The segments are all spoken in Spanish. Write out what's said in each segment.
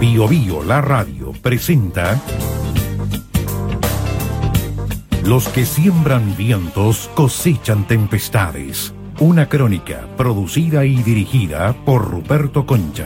Bio Bio, la radio, presenta Los que siembran vientos cosechan tempestades. Una crónica producida y dirigida por Ruperto Concha.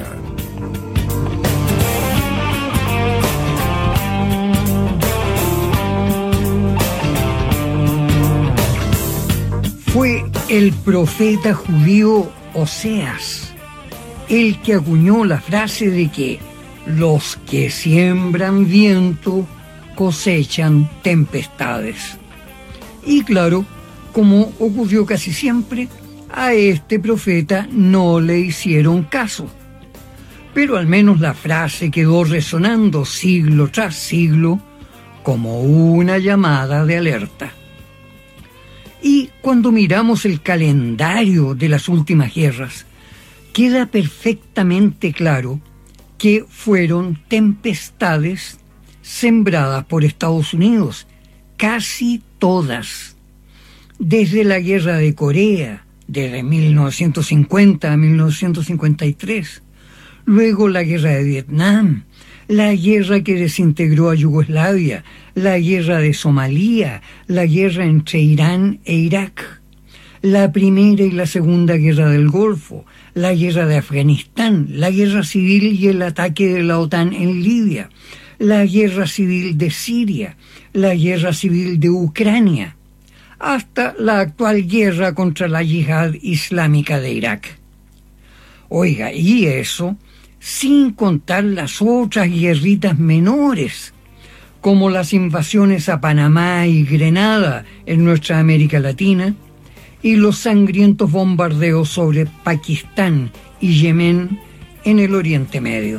Fue el profeta judío Oseas el que acuñó la frase de que los que siembran viento cosechan tempestades. Y claro, como ocurrió casi siempre, a este profeta no le hicieron caso. Pero al menos la frase quedó resonando siglo tras siglo como una llamada de alerta. Y cuando miramos el calendario de las últimas guerras, queda perfectamente claro que fueron tempestades sembradas por Estados Unidos, casi todas. Desde la guerra de Corea, desde 1950 a 1953, luego la guerra de Vietnam, la guerra que desintegró a Yugoslavia, la guerra de Somalia, la guerra entre Irán e Irak, la primera y la segunda guerra del Golfo, la guerra de Afganistán, la guerra civil y el ataque de la OTAN en Libia, la guerra civil de Siria, la guerra civil de Ucrania, hasta la actual guerra contra la yihad islámica de Irak. Oiga, y eso sin contar las otras guerritas menores, como las invasiones a Panamá y Grenada en nuestra América Latina, y los sangrientos bombardeos sobre Pakistán y Yemen en el Oriente Medio.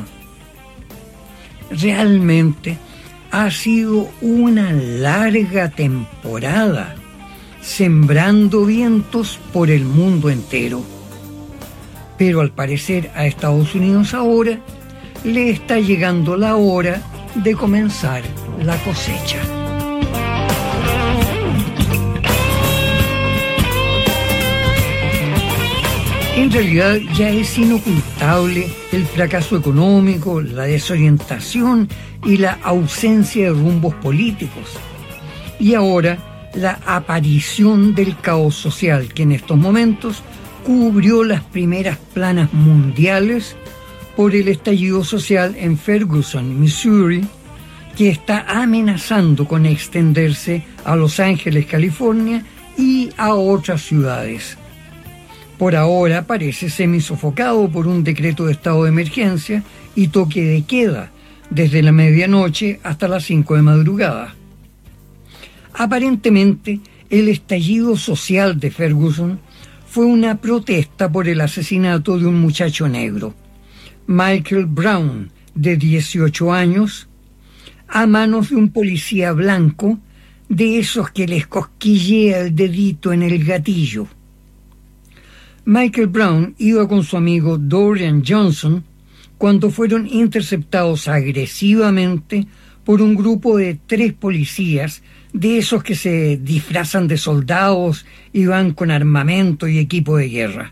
Realmente ha sido una larga temporada sembrando vientos por el mundo entero. Pero al parecer a Estados Unidos ahora le está llegando la hora de comenzar la cosecha. En realidad ya es inocultable el fracaso económico, la desorientación y la ausencia de rumbos políticos. Y ahora la aparición del caos social que en estos momentos cubrió las primeras planas mundiales por el estallido social en Ferguson, Missouri, que está amenazando con extenderse a Los Ángeles, California y a otras ciudades. Por ahora parece semisofocado por un decreto de estado de emergencia y toque de queda desde la medianoche hasta las 5 de madrugada. Aparentemente, el estallido social de Ferguson fue una protesta por el asesinato de un muchacho negro, Michael Brown, de 18 años, a manos de un policía blanco, de esos que les cosquillea el dedito en el gatillo. Michael Brown iba con su amigo Dorian Johnson cuando fueron interceptados agresivamente por un grupo de 3 policías, de esos que se disfrazan de soldados y van con armamento y equipo de guerra.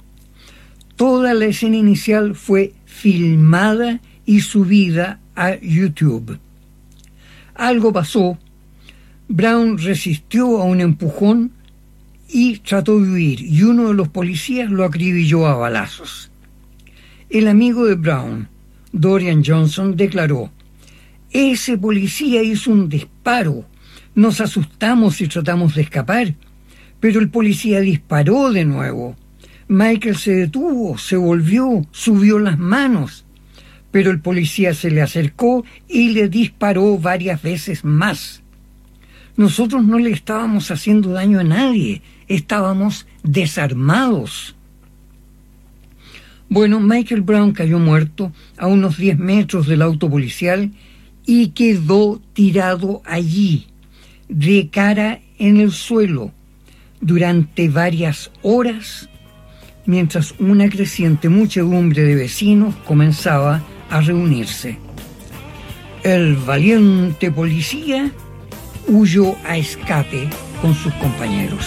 Toda la escena inicial fue filmada y subida a YouTube. Algo pasó. Brown resistió a un empujón y trató de huir, y uno de los policías lo acribilló a balazos. El amigo de Brown, Dorian Johnson, declaró: «Ese policía hizo un disparo. Nos asustamos y tratamos de escapar, pero el policía disparó de nuevo. Michael se detuvo, se volvió, subió las manos, pero el policía se le acercó y le disparó varias veces más. Nosotros no le estábamos haciendo daño a nadie, estábamos desarmados». Bueno, Michael Brown cayó muerto a unos 10 metros del auto policial y quedó tirado allí, de cara en el suelo, durante varias horas, mientras una creciente muchedumbre de vecinos comenzaba a reunirse. El valiente policía huyó a escape con sus compañeros.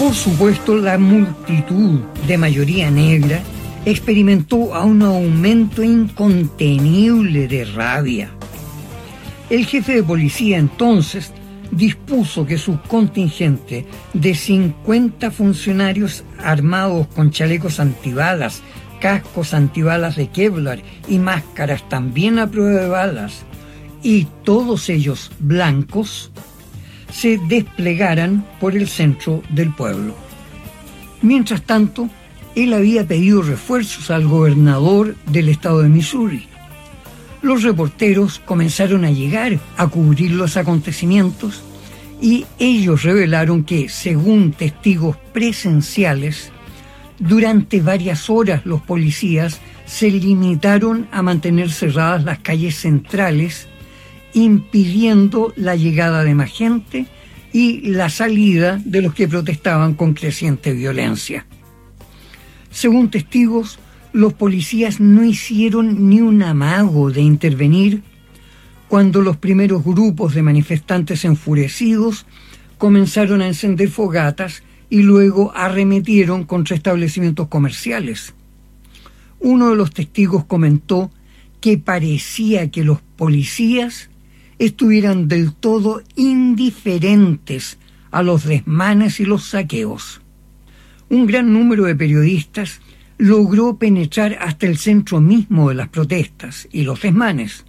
Por supuesto, la multitud de mayoría negra experimentó a un aumento incontenible de rabia. El jefe de policía entonces dispuso que su contingente de 50 funcionarios armados con chalecos antibalas, cascos antibalas de Kevlar y máscaras también a prueba de balas, y todos ellos blancos, se desplegaran por el centro del pueblo. Mientras tanto, él había pedido refuerzos al gobernador del estado de Missouri. Los reporteros comenzaron a llegar a cubrir los acontecimientos y ellos revelaron que, según testigos presenciales, durante varias horas los policías se limitaron a mantener cerradas las calles centrales, impidiendo la llegada de más gente y la salida de los que protestaban con creciente violencia. Según testigos, los policías no hicieron ni un amago de intervenir cuando los primeros grupos de manifestantes enfurecidos comenzaron a encender fogatas y luego arremetieron contra establecimientos comerciales. Uno de los testigos comentó que parecía que los policías estuvieran del todo indiferentes a los desmanes y los saqueos. Un gran número de periodistas logró penetrar hasta el centro mismo de las protestas y los desmanes.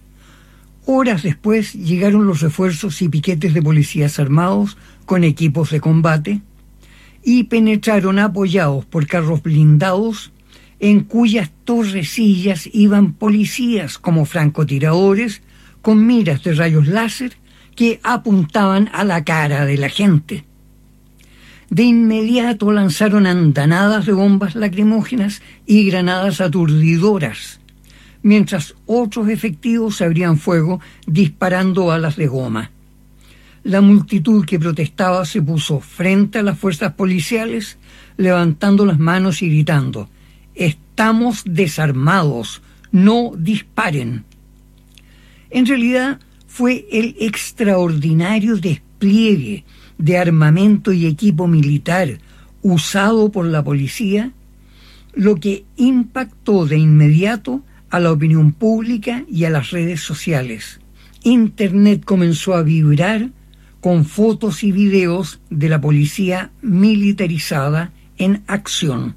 Horas después llegaron los refuerzos y piquetes de policías armados con equipos de combate y penetraron apoyados por carros blindados en cuyas torrecillas iban policías como francotiradores con miras de rayos láser que apuntaban a la cara de la gente. De inmediato lanzaron andanadas de bombas lacrimógenas y granadas aturdidoras, mientras otros efectivos se abrían fuego disparando balas de goma. La multitud que protestaba se puso frente a las fuerzas policiales, levantando las manos y gritando: «Estamos desarmados, no disparen». En realidad fue el extraordinario despliegue de armamento y equipo militar usado por la policía lo que impactó de inmediato a la opinión pública y a las redes sociales. Internet comenzó a vibrar con fotos y videos de la policía militarizada en acción.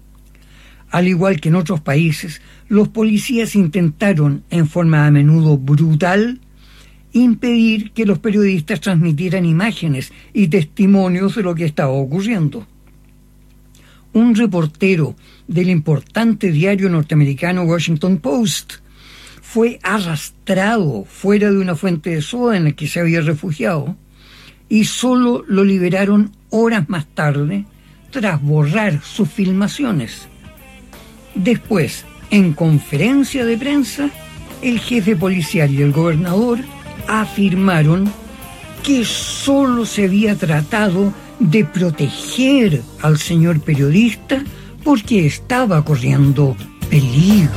Al igual que en otros países, los policías intentaron, en forma a menudo brutal, impedir que los periodistas transmitieran imágenes y testimonios de lo que estaba ocurriendo. Un reportero del importante diario norteamericano Washington Post fue arrastrado fuera de una fuente de soda en la que se había refugiado y solo lo liberaron horas más tarde tras borrar sus filmaciones. Después, en conferencia de prensa, el jefe policial y el gobernador afirmaron que solo se había tratado de proteger al señor periodista porque estaba corriendo peligro.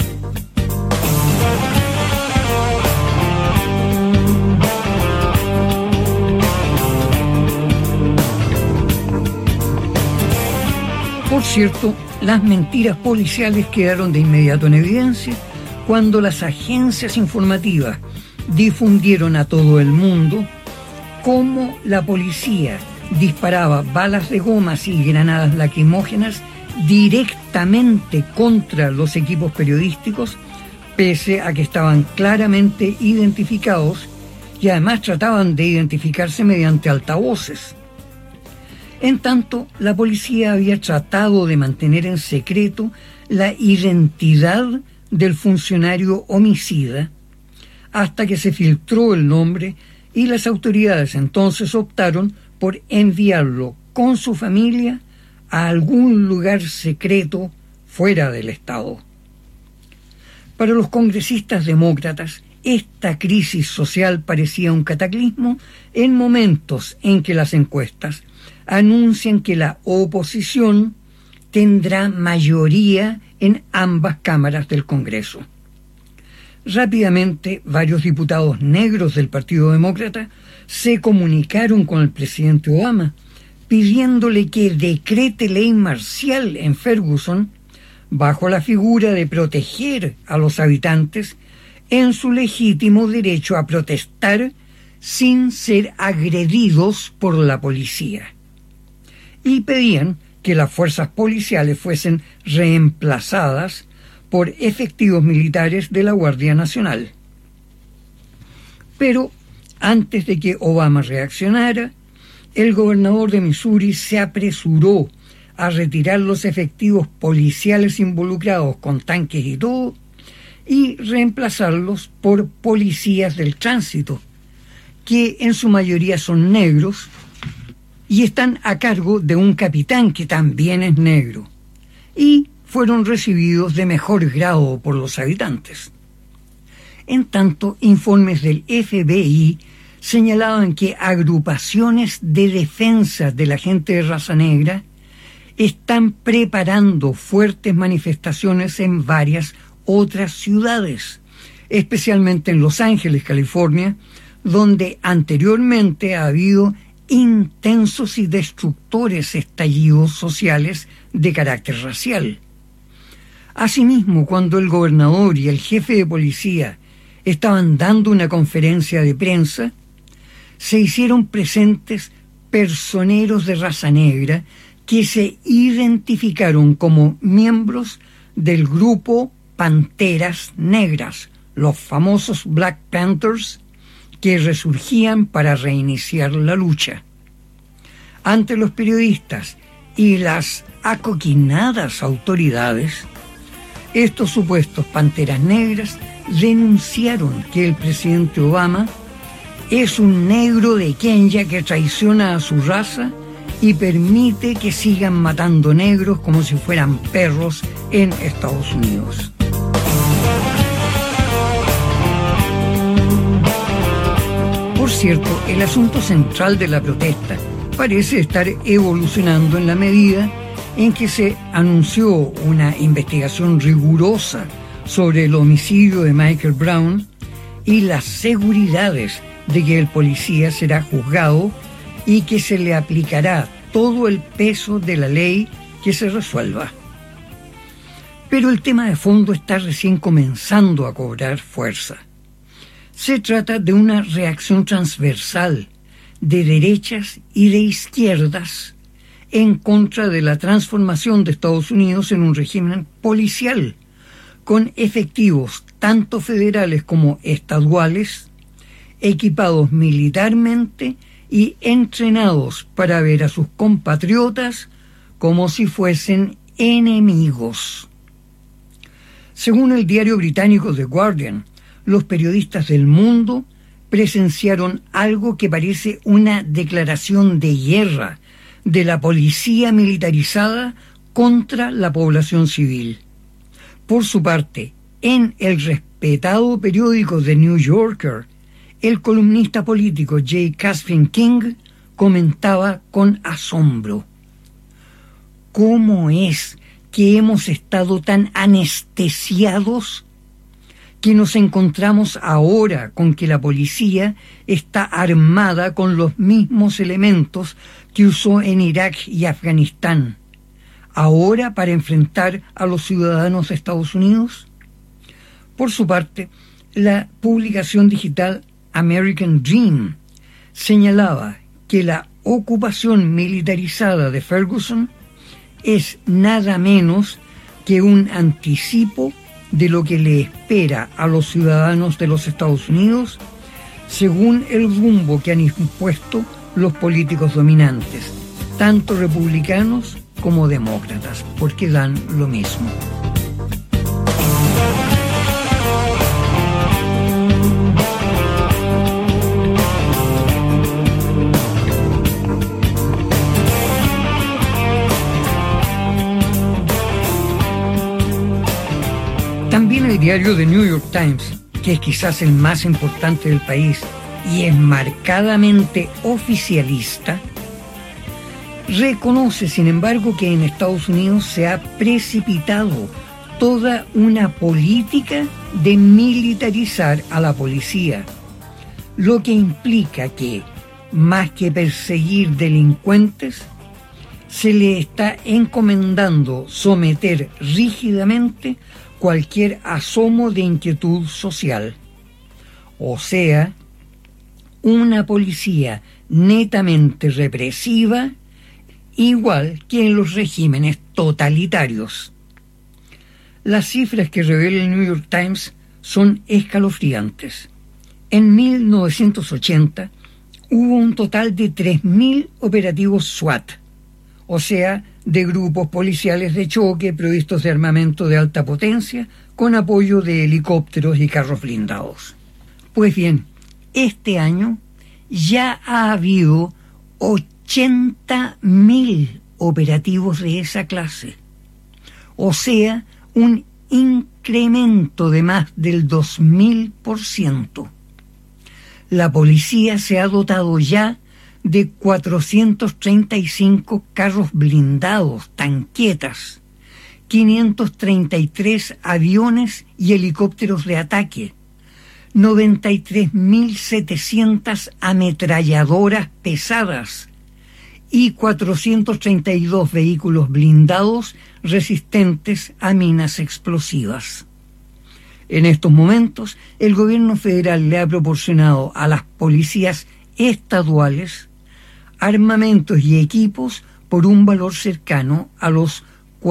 Por cierto, las mentiras policiales quedaron de inmediato en evidencia cuando las agencias informativas difundieron a todo el mundo cómo la policía disparaba balas de gomas y granadas lacrimógenas directamente contra los equipos periodísticos, pese a que estaban claramente identificados y además trataban de identificarse mediante altavoces. En tanto, la policía había tratado de mantener en secreto la identidad del funcionario homicida hasta que se filtró el nombre y las autoridades entonces optaron por enviarlo con su familia a algún lugar secreto fuera del Estado. Para los congresistas demócratas, esta crisis social parecía un cataclismo en momentos en que las encuestas anuncian que la oposición tendrá mayoría en ambas cámaras del Congreso. Rápidamente, varios diputados negros del Partido Demócrata se comunicaron con el presidente Obama, pidiéndole que decrete ley marcial en Ferguson bajo la figura de proteger a los habitantes en su legítimo derecho a protestar sin ser agredidos por la policía. Y pedían que las fuerzas policiales fuesen reemplazadas por efectivos militares de la Guardia Nacional. Pero antes de que Obama reaccionara, el gobernador de Missouri se apresuró a retirar los efectivos policiales involucrados con tanques y todo y reemplazarlos por policías del tránsito, que en su mayoría son negros y están a cargo de un capitán que también es negro, y fueron recibidos de mejor grado por los habitantes. En tanto, informes del FBI señalaban que agrupaciones de defensa de la gente de raza negra están preparando fuertes manifestaciones en varias otras ciudades, especialmente en Los Ángeles, California, donde anteriormente ha habido intensos y destructores estallidos sociales de carácter racial. Asimismo, cuando el gobernador y el jefe de policía estaban dando una conferencia de prensa, se hicieron presentes personeros de raza negra que se identificaron como miembros del grupo Panteras Negras, los famosos Black Panthers, que resurgían para reiniciar la lucha. Ante los periodistas y las acoquinadas autoridades, estos supuestos Panteras Negras denunciaron que el presidente Obama es un negro de Kenya que traiciona a su raza y permite que sigan matando negros como si fueran perros en Estados Unidos. Por cierto, el asunto central de la protesta parece estar evolucionando en la medida en que se anunció una investigación rigurosa sobre el homicidio de Michael Brown y las seguridades de que el policía será juzgado y que se le aplicará todo el peso de la ley que se resuelva. Pero el tema de fondo está recién comenzando a cobrar fuerza. Se trata de una reacción transversal de derechas y de izquierdas en contra de la transformación de Estados Unidos en un régimen policial, con efectivos tanto federales como estaduales, equipados militarmente y entrenados para ver a sus compatriotas como si fuesen enemigos. Según el diario británico The Guardian, los periodistas del mundo presenciaron algo que parece una declaración de guerra de la policía militarizada contra la población civil. Por su parte, en el respetado periódico The New Yorker, el columnista político J. Caspin King comentaba con asombro: ¿cómo es que hemos estado tan anestesiados que nos encontramos ahora con que la policía está armada con los mismos elementos que usó en Irak y Afganistán, ahora para enfrentar a los ciudadanos de Estados Unidos? Por su parte, la publicación digital American Dream señalaba que la ocupación militarizada de Ferguson es nada menos que un anticipo de lo que le espera a los ciudadanos de los Estados Unidos según el rumbo que han impuesto los políticos dominantes, tanto republicanos como demócratas, porque dan lo mismo. También el diario The New York Times, que es quizás el más importante del país y es marcadamente oficialista, reconoce, sin embargo, que en Estados Unidos se ha precipitado toda una política de militarizar a la policía, lo que implica que, más que perseguir delincuentes, se le está encomendando someter rígidamente cualquier asomo de inquietud social. O sea, una policía netamente represiva, igual que en los regímenes totalitarios. Las cifras que revela el New York Times son escalofriantes. En 1980 hubo un total de 3.000 operativos SWAT, o sea, de grupos policiales de choque provistos de armamento de alta potencia con apoyo de helicópteros y carros blindados. Pues bien, este año ya ha habido 80.000 operativos de esa clase, o sea, un incremento de más del 2.000%. La policía se ha dotado ya de 435 carros blindados, tanquetas, 533 aviones y helicópteros de ataque, 93.700 ametralladoras pesadas y 432 vehículos blindados resistentes a minas explosivas. En estos momentos, el gobierno federal le ha proporcionado a las policías estaduales armamentos y equipos por un valor cercano a los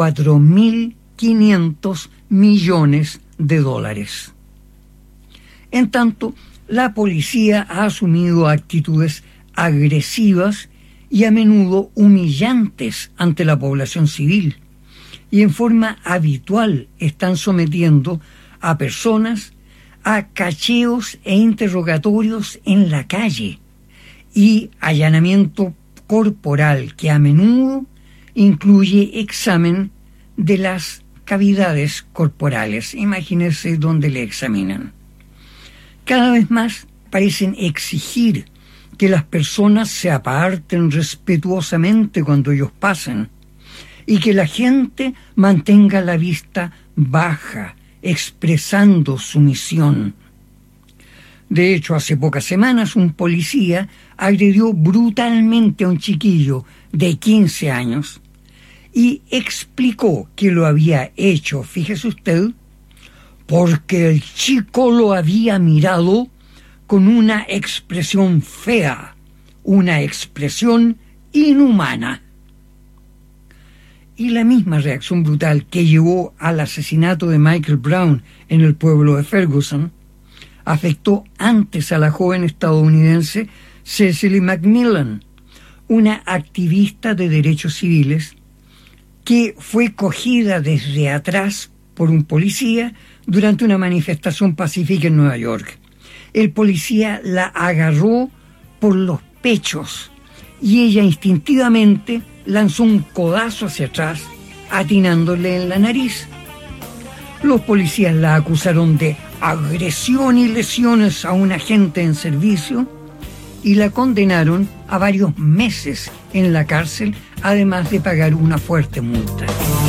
4.500 millones de dólares. En tanto, la policía ha asumido actitudes agresivas y a menudo humillantes ante la población civil, y en forma habitual están sometiendo a personas a cacheos e interrogatorios en la calle y allanamiento corporal que a menudo incluye examen de las cavidades corporales. Imagínense dónde le examinan. Cada vez más parecen exigir que las personas se aparten respetuosamente cuando ellos pasan y que la gente mantenga la vista baja, expresando sumisión. De hecho, hace pocas semanas un policía agredió brutalmente a un chiquillo de 15 años y explicó que lo había hecho, fíjese usted, porque el chico lo había mirado con una expresión fea, una expresión inhumana. Y la misma reacción brutal que llevó al asesinato de Michael Brown en el pueblo de Ferguson afectó antes a la joven estadounidense Cecily McMillan, una activista de derechos civiles que fue cogida desde atrás por un policía durante una manifestación pacífica en Nueva York. El policía la agarró por los pechos y ella instintivamente lanzó un codazo hacia atrás, atinándole en la nariz. Los policías la acusaron de agresión y lesiones a un agente en servicio y la condenaron a varios meses en la cárcel, además de pagar una fuerte multa.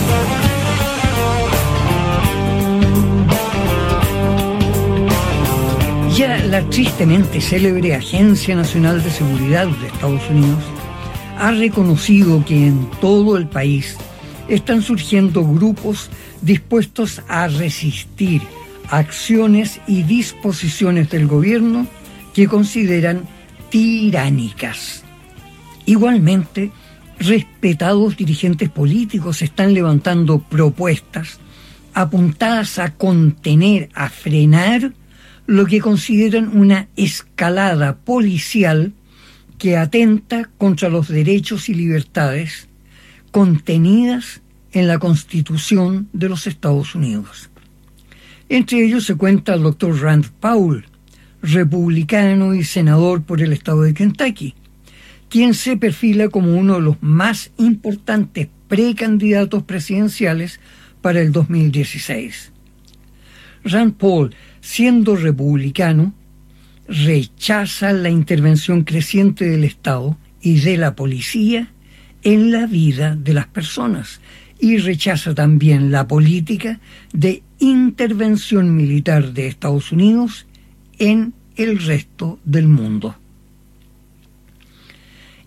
Ya la tristemente célebre Agencia Nacional de Seguridad de Estados Unidos ha reconocido que en todo el país están surgiendo grupos dispuestos a resistir acciones y disposiciones del gobierno que consideran tiránicas. Igualmente, respetados dirigentes políticos están levantando propuestas apuntadas a contener, a frenar lo que consideran una escalada policial que atenta contra los derechos y libertades contenidas en la Constitución de los Estados Unidos. Entre ellos se cuenta el doctor Rand Paul, republicano y senador por el estado de Kentucky, quien se perfila como uno de los más importantes precandidatos presidenciales para el 2016. Rand Paul, siendo republicano, rechaza la intervención creciente del Estado y de la policía en la vida de las personas y rechaza también la política de intervención militar de Estados Unidos en el resto del mundo.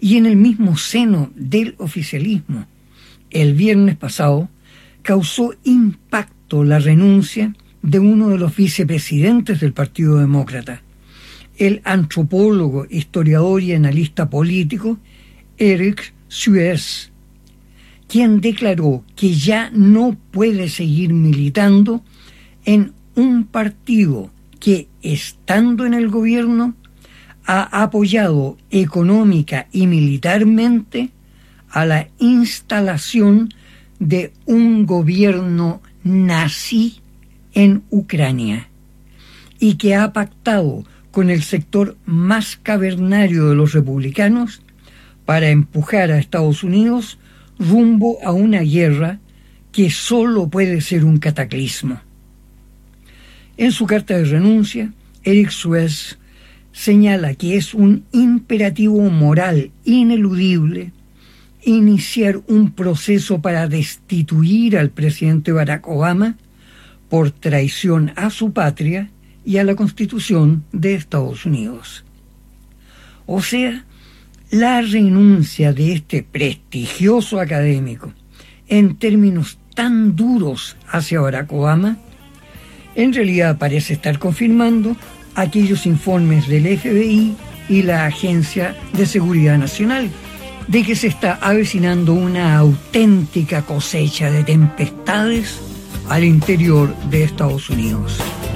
y en el mismo seno del oficialismo. El viernes pasado causó impacto la renuncia de uno de los vicepresidentes del Partido Demócrata, el antropólogo, historiador y analista político Eric Suez, quien declaró que ya no puede seguir militando en un partido que, estando en el gobierno, ha apoyado económica y militarmente a la instalación de un gobierno nazi en Ucrania y que ha pactado con el sector más cavernario de los republicanos para empujar a Estados Unidos rumbo a una guerra que solo puede ser un cataclismo. En su carta de renuncia, Eric Suez señala que es un imperativo moral ineludible iniciar un proceso para destituir al presidente Barack Obama por traición a su patria y a la Constitución de Estados Unidos. O sea, la renuncia de este prestigioso académico en términos tan duros hacia Barack Obama en realidad parece estar confirmando aquellos informes del FBI y la Agencia de Seguridad Nacional de que se está avecinando una auténtica cosecha de tempestades al interior de Estados Unidos.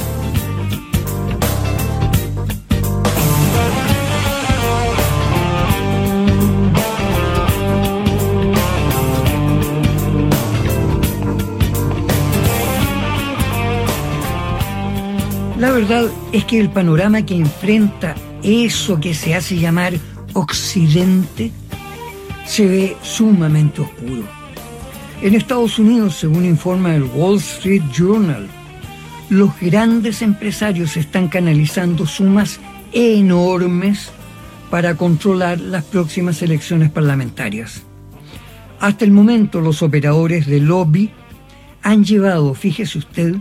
La verdad es que el panorama que enfrenta eso que se hace llamar Occidente se ve sumamente oscuro. En Estados Unidos, según informa el Wall Street Journal, los grandes empresarios están canalizando sumas enormes para controlar las próximas elecciones parlamentarias. Hasta el momento, los operadores de lobby han llevado, fíjese usted,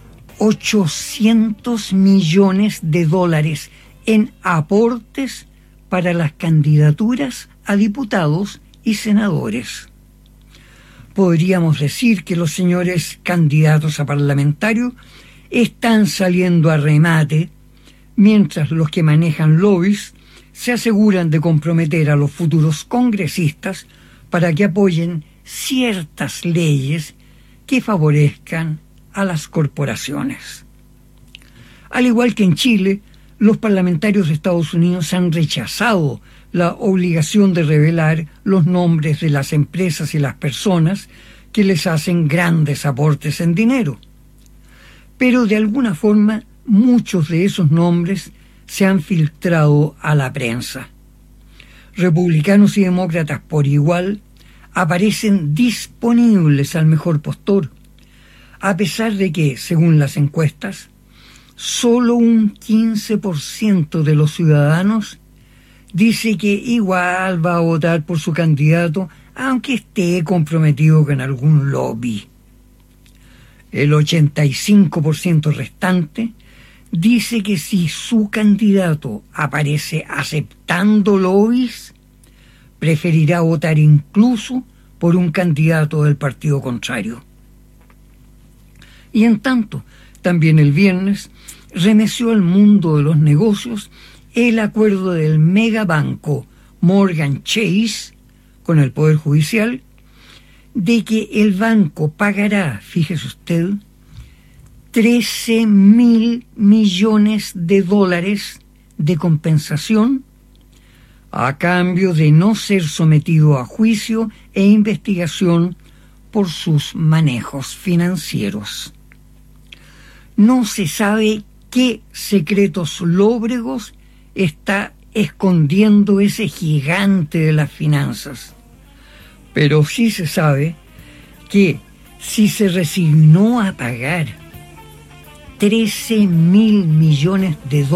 $800 millones en aportes para las candidaturas a diputados y senadores. Podríamos decir que los señores candidatos a parlamentarios están saliendo a remate, mientras los que manejan lobbies se aseguran de comprometer a los futuros congresistas para que apoyen ciertas leyes que favorezcan a las corporaciones. Al igual que en Chile, los parlamentarios de Estados Unidos han rechazado la obligación de revelar los nombres de las empresas y las personas que les hacen grandes aportes en dinero. Pero de alguna forma, muchos de esos nombres se han filtrado a la prensa. Republicanos y demócratas por igual aparecen disponibles al mejor postor, a pesar de que, según las encuestas, solo un 15% de los ciudadanos dice que igual va a votar por su candidato aunque esté comprometido con algún lobby. El 85% restante dice que si su candidato aparece aceptando lobbies, preferirá votar incluso por un candidato del partido contrario. Y en tanto, también el viernes remeció al mundo de los negocios el acuerdo del megabanco Morgan Chase con el Poder Judicial de que el banco pagará, fíjese usted, $13.000 millones de compensación a cambio de no ser sometido a juicio e investigación por sus manejos financieros. No se sabe qué secretos lóbregos está escondiendo ese gigante de las finanzas, pero sí se sabe que si se resignó a pagar $13.000 millones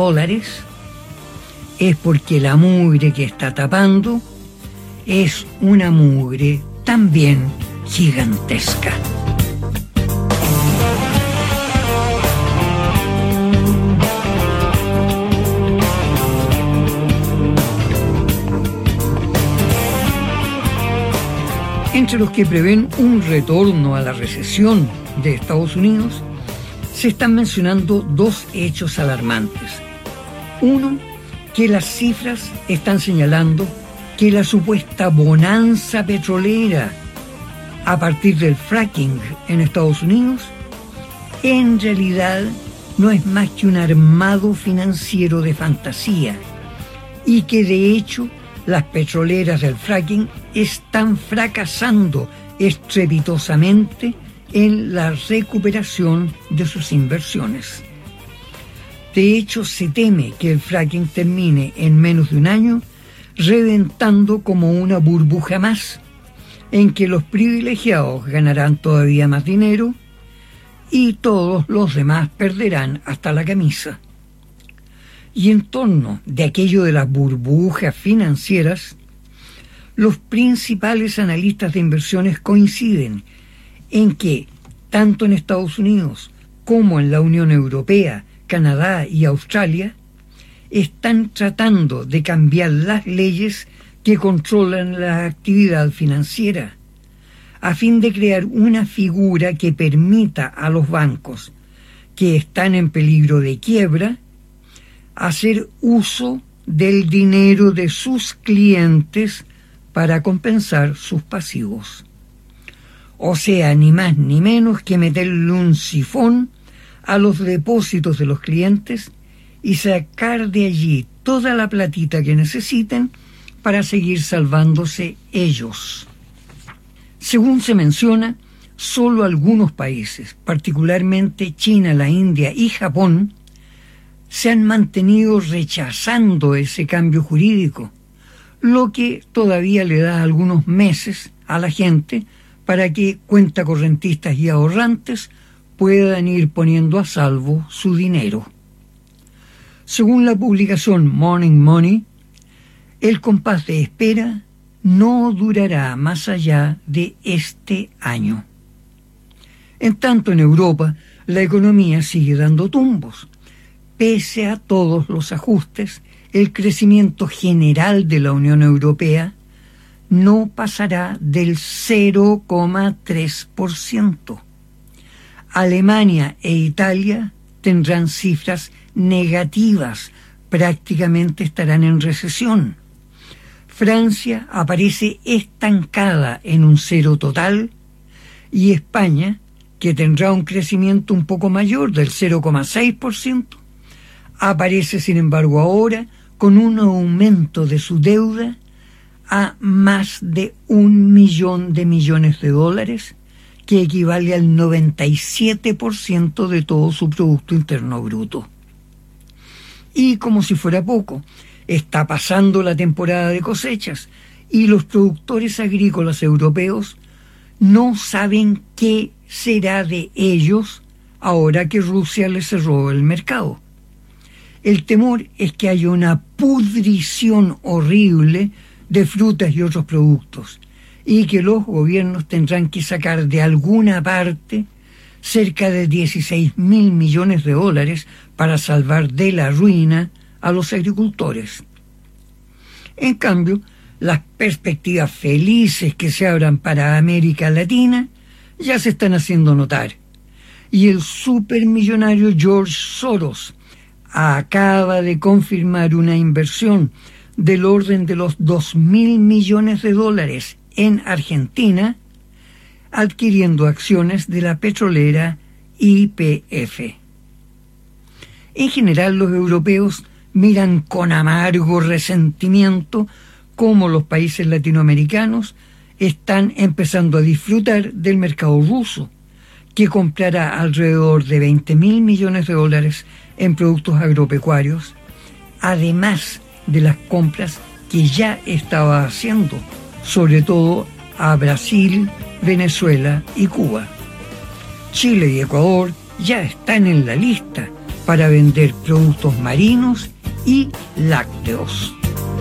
es porque la mugre que está tapando es una mugre también gigantesca. Entre los que prevén un retorno a la recesión de Estados Unidos, se están mencionando dos hechos alarmantes. Uno, que las cifras están señalando que la supuesta bonanza petrolera a partir del fracking en Estados Unidos en realidad no es más que un armado financiero de fantasía y que de hecho las petroleras del fracking están fracasando estrepitosamente en la recuperación de sus inversiones. De hecho, se teme que el fracking termine en menos de un año reventando como una burbuja más, en que los privilegiados ganarán todavía más dinero y todos los demás perderán hasta la camisa. Y en torno de aquello de las burbujas financieras, los principales analistas de inversiones coinciden en que, tanto en Estados Unidos como en la Unión Europea, Canadá y Australia, están tratando de cambiar las leyes que controlan la actividad financiera, a fin de crear una figura que permita a los bancos que están en peligro de quiebra hacer uso del dinero de sus clientes para compensar sus pasivos. O sea, ni más ni menos que meterle un sifón a los depósitos de los clientes y sacar de allí toda la platita que necesiten para seguir salvándose ellos. Según se menciona, solo algunos países, particularmente China, la India y Japón, se han mantenido rechazando ese cambio jurídico, lo que todavía le da algunos meses a la gente para que cuentacorrentistas y ahorrantes puedan ir poniendo a salvo su dinero. Según la publicación Morning Money, el compás de espera no durará más allá de este año. En tanto, en Europa, la economía sigue dando tumbos. Pese a todos los ajustes, el crecimiento general de la Unión Europea no pasará del 0,3%. Alemania e Italia tendrán cifras negativas, prácticamente estarán en recesión. Francia aparece estancada en un cero total y España, que tendrá un crecimiento un poco mayor del 0,6%, aparece sin embargo ahora con un aumento de su deuda a más de 1 millón de millones de dólares, que equivale al 97% de todo su Producto Interno Bruto. Y como si fuera poco, está pasando la temporada de cosechas y los productores agrícolas europeos no saben qué será de ellos ahora que Rusia les cerró el mercado. El temor es que haya una pudrición horrible de frutas y otros productos y que los gobiernos tendrán que sacar de alguna parte cerca de 16.000 millones de dólares para salvar de la ruina a los agricultores. En cambio, las perspectivas felices que se abran para América Latina ya se están haciendo notar. Y el supermillonario George Soros acaba de confirmar una inversión del orden de los 2.000 millones de dólares en Argentina, adquiriendo acciones de la petrolera YPF. En general, los europeos miran con amargo resentimiento cómo los países latinoamericanos están empezando a disfrutar del mercado ruso, que comprará alrededor de 20.000 millones de dólares en productos agropecuarios, además de las compras que ya estaba haciendo, sobre todo a Brasil, Venezuela y Cuba. Chile y Ecuador ya están en la lista para vender productos marinos y lácteos.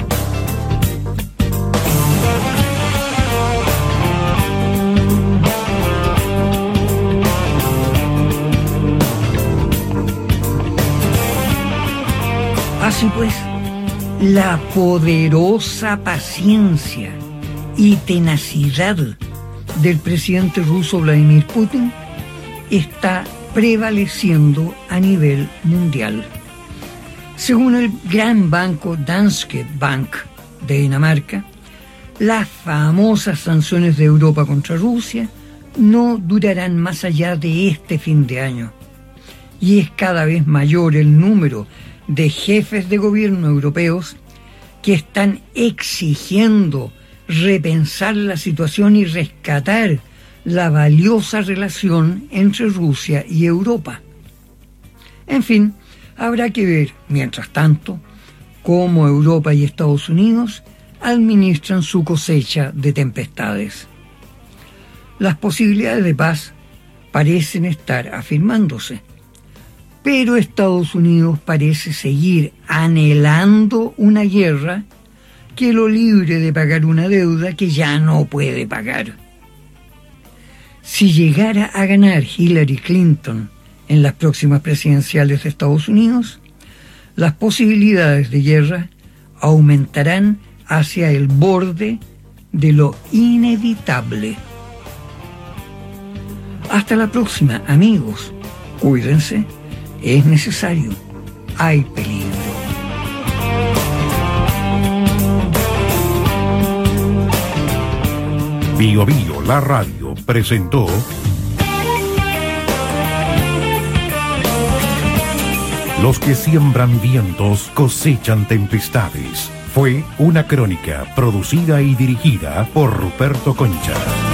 Así pues, la poderosa paciencia y tenacidad del presidente ruso Vladimir Putin está prevaleciendo a nivel mundial. Según el gran banco Danske Bank de Dinamarca, las famosas sanciones de Europa contra Rusia no durarán más allá de este fin de año. Y es cada vez mayor el número de jefes de gobierno europeos que están exigiendo repensar la situación y rescatar la valiosa relación entre Rusia y Europa. En fin, habrá que ver, mientras tanto, cómo Europa y Estados Unidos administran su cosecha de tempestades. Las posibilidades de paz parecen estar afirmándose, pero Estados Unidos parece seguir anhelando una guerra que lo libre de pagar una deuda que ya no puede pagar. Si llegara a ganar Hillary Clinton en las próximas presidenciales de Estados Unidos, las posibilidades de guerra aumentarán hacia el borde de lo inevitable. Hasta la próxima, amigos. Cuídense, es necesario, hay peligro. Bio Bio, la radio, presentó Los que siembran vientos cosechan tempestades. Fue una crónica producida y dirigida por Ruperto Concha.